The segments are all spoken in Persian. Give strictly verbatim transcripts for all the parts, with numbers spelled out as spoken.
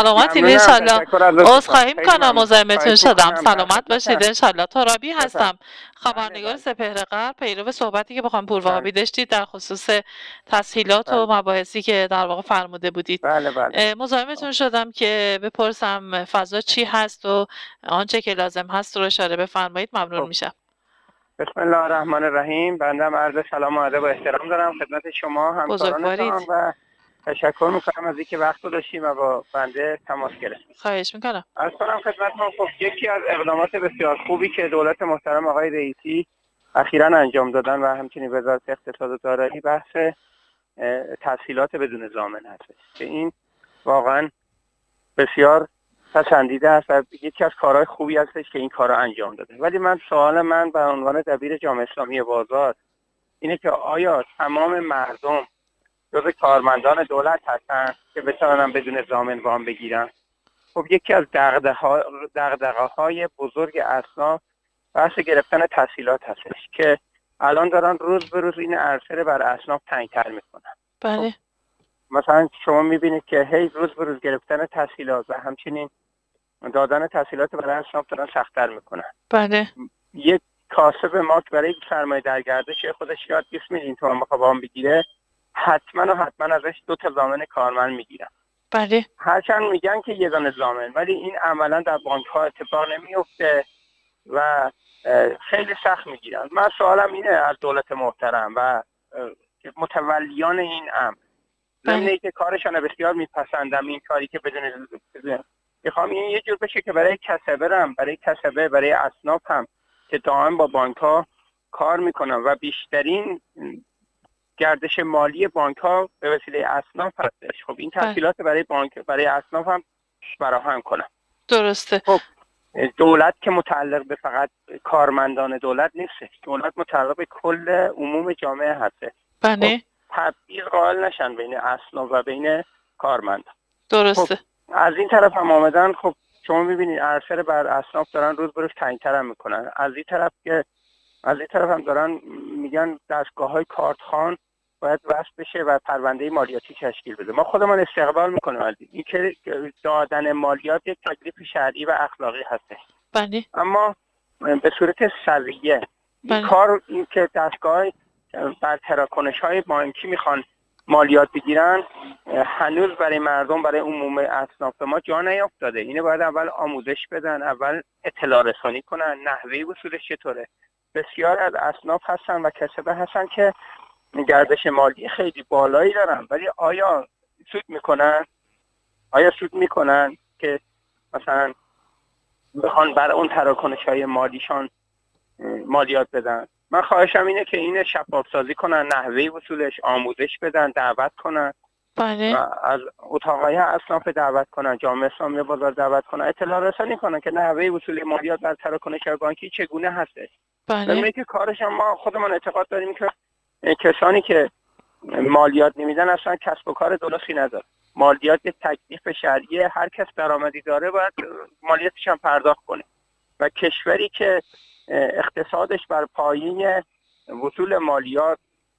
سلامتین ممنونم، انشالله. تشکر از عذرخواهی لطفتون، خیلی میکنم ممنون. مزاحمتون خواهش شدم. میکنم، در سلامت باشید خدمتم. انشالله. ترابی بفرمایید. هستم، بله خبرنگار بله سپهر غرب، پیرو صحبتی که بخوام پور بله وهابی داشتید در خصوص تسهیلات و بله مباحثی که در واقع فرموده بودید. بله بله اه، مزاحمتون شدم که بپرسم فضا چی هست و آنچه که لازم هست رو اشاره بفرمایید، ممنون خب، میشم. بسم الله الرحمن الرحیم. بنده عرض سلام و ادب و احترام دارم خدمت شما همکارانتان بزرگوارید. و تشکر میکنم از اینکه وقت گذاشتیم و با بنده تماس گرفتیم. خواهش میکنم. عرض کنم خدمتتون، خب یکی از اقدامات بسیار خوبی که دولت محترم آقای رئیسی اخیراً انجام دادن و همچنین وزارت اقتصاد و دارایی بحث اه، تسهیلات بدون ضامن هست که این واقعاً بسیار پسندیده است و یکی از کارهای خوبی هستش که این کارا انجام داده. ولی من سوال من به عنوان دبیر جامعه اسلامی بازار اینه که آیا تمام مردم جز کارمندان دولت هستن که بتونن بدون ضامن وام بگیرن؟ خب یکی از دغدغه‌های بزرگ اصناف بحث گرفتن تسهیلات هستش که الان دارن روز به روز این عرصه بر اصناف تنگ‌تر میکنن. بله. خب مثلا شما میبینید که هی روز به روز گرفتن تسهیلات و همچنین دادن تسهیلات برای اصناف دارن سخت‌تر میکنن. بله. یک کاسب ماک برای سرمایه در گردش خودش یاد بیست میلیون تومان بخواد وام بگیره، حتما و حتما ازش دو تا ضامن کارمند میگیرن. بله. هرچند میگن که یه دونه ضامن، ولی این عملا در بانک ها اتفاق نمیفته و خیلی سخت میگیرن. من سوالم اینه از دولت محترم و متولیان این امر، ضمن اینکه کارشان بسیار میپسندم این کاری که بدون میخوام این یه جور بشه که برای کسبه هم برای کسبه برای اصناف هم که دائم با بانک ها کار میکنن و بیشترین گردش مالی بانک ها به وسیله اصناف هستش، خب این تسهیلات برای بانک برای اصناف هم فراهم کنن. درسته. خب دولت که متعلق به فقط کارمندان دولت نیست، دولت متعلق به کل عموم جامعه هسته. بله. خب تبعیض قائل نشن بین اصناف و بین کارمندان. درسته. خب از این طرف هم آمدن، خب شما میبینید عرصه بر اصناف دارن روز به روز تنگ‌تر هم میکنن. از این طرف که از این طرف هم دارن میگن دستگاه‌های کارتخوان باید وصل بشه و پرونده مالیاتی تشکیل بده. ما خودمون استقبال میکنیم از این که دادن مالیات یک تکلیف شرعی و اخلاقی هست. بله. اما به صورت سریعه این بله. کار این که دستگاه بر تراکنش‌های بانکی میخوان مالیات بگیرن هنوز برای مردم، برای عموم اصناف ما جا نیافتاده. اینه باید اول آموزش بدن، اول اطلاع رسانی کنن نحوه وصولش چطوره. بسیار از اصناف هستن و کسبه هستن که گردش مالی خیلی بالایی دارن، ولی آیا سود میکنن؟ آیا سود میکنن که مثلا بخوان بر اون تراکنش‌های مالیشان مالیات بدن؟ من خواهشم اینه که این شفاف سازی کنن، نحوه وصولش آموزش بدن، دعوت کنن. بله. و از اتاقای اصناف دعوت کنن، جامعه اسلامی بازار دعوت کنن، اطلاع رسانی کنن که نحوه وصول مالیات بر تراکنش‌های بانکی چگونه هستش. بله. من که کارش ما خودمون اعتقاد داریم که کسانی که مالیات نمیدن اصلا کسب و کار درستی نداره. مالیات یک تکلیف شرعی، هر کس درآمدی داره باید مالیاتش هم پرداخت کنه و کشوری که اقتصادش بر پایه وصول مالیات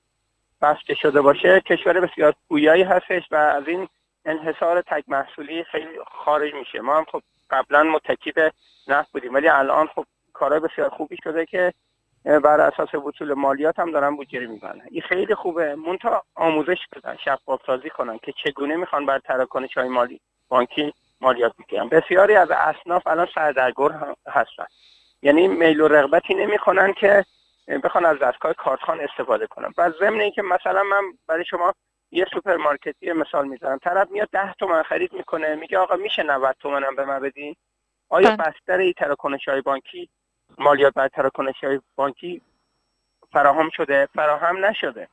بسته شده باشه کشور بسیار پویایی هستش و از این انحصار تک محصولی خیلی خارج میشه. ما هم خب قبلا متکی به نفت بودیم، ولی الان خب کارهای بسیار خوبی شده که بر اساس وصول مالیات هم دارن بودجه میکنن. این خیلی خوبه، منتها آموزش بدن، شفاف سازی کنن که چگونه میخوان بر تراکنش‌های مالی بانکی مالیات بگیرن. بسیاری از اصناف الان سردرگم هستن، یعنی میل و رغبتی نمیکنن که بخوان از دستگاه کارتخوان استفاده کنن. و ضمن اینکه مثلا من برای شما یه سوپرمارکتی مثال میزنم، طرف میاد ده تومن خرید میکنه، میگه آقا میشه نود تومنم به من بدین؟ آیا بستر این تراکنش‌های بانکی مالیات بر تراکنش‌های بانکی فراهم شده؟ فراهم نشده.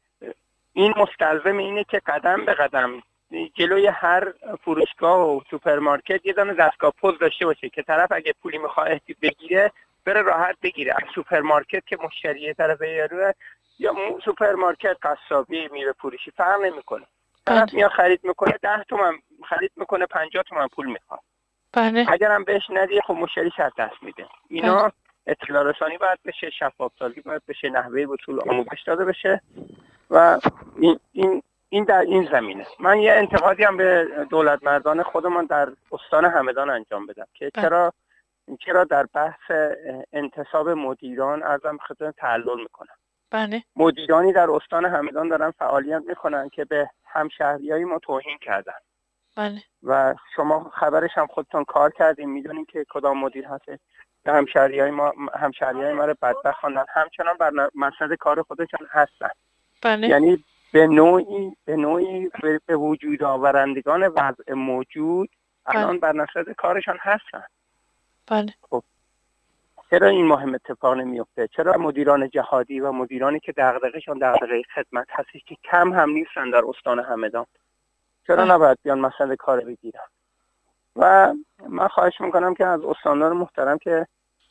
این مستلزم اینه که قدم به قدم جلوی هر فروشگاه و سوپرمارکت یه دونه دستگاه پوز داشته باشه که طرف اگه پولی میخواد بگیره بره راحت بگیره. از سوپرمارکت که مشتری طرف یارو یا سوپرمارکت قصابی میوه فروشی فرق نمیکنه، طرف میاد خرید میکنه ده تومن خرید میکنه پنجاه تومن پول میخواد. بله. اگرم بهش ندی خب مشتری سر دست میده. اینا اطلاع رسانی باید بشه، شفاف سازی باید بشه، نحوه وصول آموزش داده بشه و این این این در این زمینه من یه انتقادی هم به دولت مردان خودمان در استان همدان انجام بدم که بله. چرا چرا در بحث انتصاب مدیران ارزم خدمت تعلل میکنن. بله. مدیرانی در استان همدان دارن فعالیت میکنن که به همشهریای ما توهین کردن. بله. و شما خبرش هم خودتون کار کردین، میدونین که کدام مدیر هست که همشهریای ما همشهریای ما رو بدبخت خواندن، همچنان بر مسند کار خودشان هستن. بله. یعنی به نوعی به نوعی به وجود آورندگان وضع موجود الان بر مسند کارشان هستن. بله. خب چرا این مهم اتفاق نمیفته؟ چرا مدیران جهادی و مدیرانی که دغدغه‌شان دغدغه خدمت هستش که کم هم نیستن در استان همدان، چرا نباید بیان مسند کار بگیرن؟ و من خواهش میکنم که از استاندار محترم که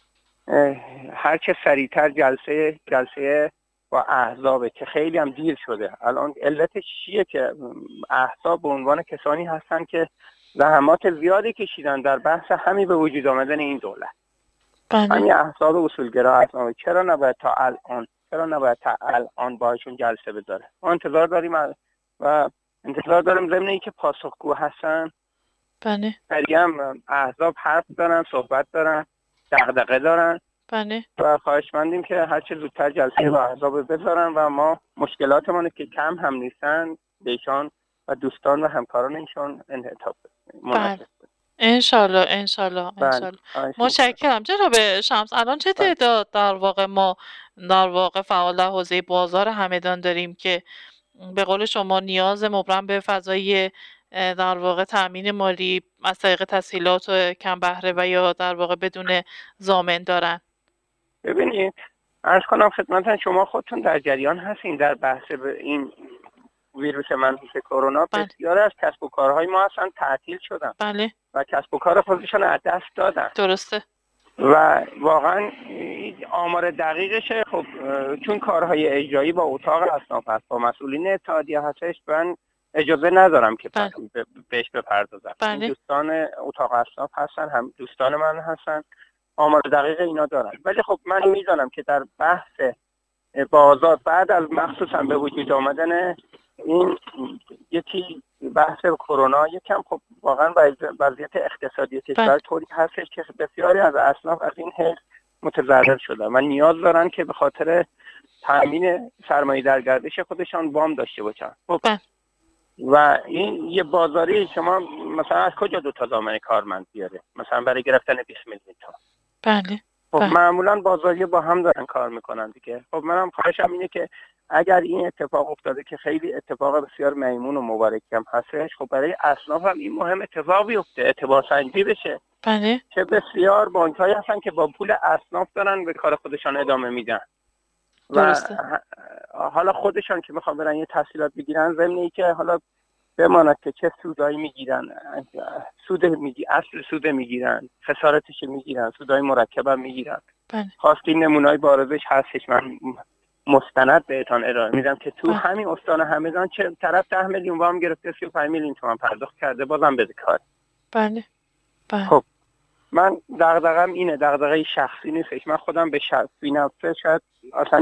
هر چه سریعتر جلسه جلسه با احزاب که خیلی هم دیر شده، الان علتش چیه که احزاب به عنوان کسانی هستن که زحمات زیادی کشیدن در بحث همین به وجود آمدن این دولت. بله. همین احزاب اصولگرا هستن، چرا نباید تا الان چرا نباید تا الان باهاشون جلسه بذاره؟ ما انتظار داریم و انتظار داریم ضمن اینکه پاسخگو هستن. بله. هم احزاب حرف دارن، صحبت دارن، دغدغه دارن. بله. و خواهشمندیم که هر چه زودتر جلسه با احزاب بذارن و ما مشکلاتمون که کم هم نیستن بهشان و دوستان و همکاران ایشان انعطاف بله. انشالله انشالله انشالله. متشکرم جناب شمس. الان چه تعداد در واقع ما در واقع فعال حوزه بازار همدان داریم که به قول شما نیاز مبرم به فضای در واقع تأمین مالی از طریق تسهیلات و کم بهره و یا در واقع بدون ضامن دارن؟ ببینید عرض کنم خدمتتون، شما خودتون در جریان هستین در بحث این ویروس منحوس کرونا. بله. بسیاری از کسب و کارهای ما اصلا تعطیل شدن. بله. و کسب و کار خودشون از دست دادن. درسته. و واقعا آمار دقیقشه. خب چون کارهای اجرایی با اتاق اصناف هست، با مسئولین اتحادیه هستش، من اجازه ندارم که بله. بهش بپردازم. بله. دوستان اتاق اصناف هستن، هم دوستان من هستن، آمار دقیق اینا دارن. ولی خب من میدانم که در بحث بازار بعد از مخصوصا به وجود آمدن این یکی بحث کرونا یکم خب واقعا وضعیت اقتصادی کشور طوری هستش که بسیاری از اصناف از این حیث متضرر شدن و نیاز دارن که به خاطر تامین سرمایه در گردش خودشان وام داشته باشن. خب و این یه بازاری شما مثلا از کجا دو تا ضامن کارمند بیاره مثلا برای گرفتن بیست میلیون تومان؟ بله. خب معمولا بازاری با هم دارن کار میکنن دیگه. خب منم خواهشم اینه که اگر این اتفاق افتاده که خیلی اتفاق بسیار میمون و مبارک هم هستش، خب برای اصناف هم این مهم اتفاق بیفته، اعتبار سنجی بشه. بله. چه بسیار بانک‌هایی هستن که با پول اصناف دارن به کار خودشان ادامه میدن. درسته. و حالا خودشان که میخوان برن یه تحصیلات بگیرن، ضمن اینکه حالا بماند که چه سودایی میگیرن، سود میگی اصل سود میگیرن، خسارتش میگیرن، سودای مرکب هم میگیرن. بله. خواستین نمونای بارزش هستش، من مستند بهتون ارائه میدم که تو بله. همین استان همدان چه طرف ده میلیون وام گرفته، سی و پنج میلیون تومان پرداخت کرده، بازم بده کار. بله. بله. خب من دغدغه‌ام اینه، دغدغه شخصی نیستش. من خودم به شخصی نفسه شاید اصلا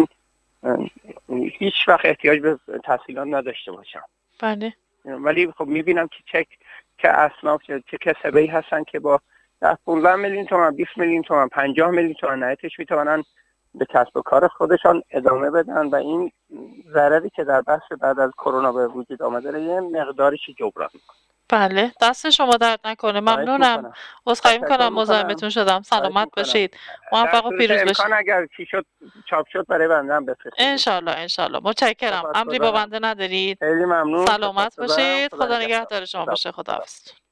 هیچ وقت احتیاج به تحصیلات نداشته باشم. بله. ولی خب میبینم که چه که اصناف چه, چه کسبه‌ای هستن که با ده پانزده میلیون تومان، بیست میلیون تومان، پنجاه میلیون تومان نهایتش میتونن به کسب و کار خودشان ادامه بدن و این ضرری که در بحث بعد از کرونا به وجود آمده یه مقدارش جبران میکنه. بله دست شما درد نکنه. ممنونم. عذرخواهی میکنم مزاحمتون شدم. سلامت باشید. موفق و پیروز باشید. امکان اگر چی شد چاپ شد برای بنده هم بفرستید. ان شاء الله ان شاء الله. متشکرم. امری با بنده ندارید. خیلی ممنون. سلامت باشید. خدا نگهدار شما باشه. خداحافظ.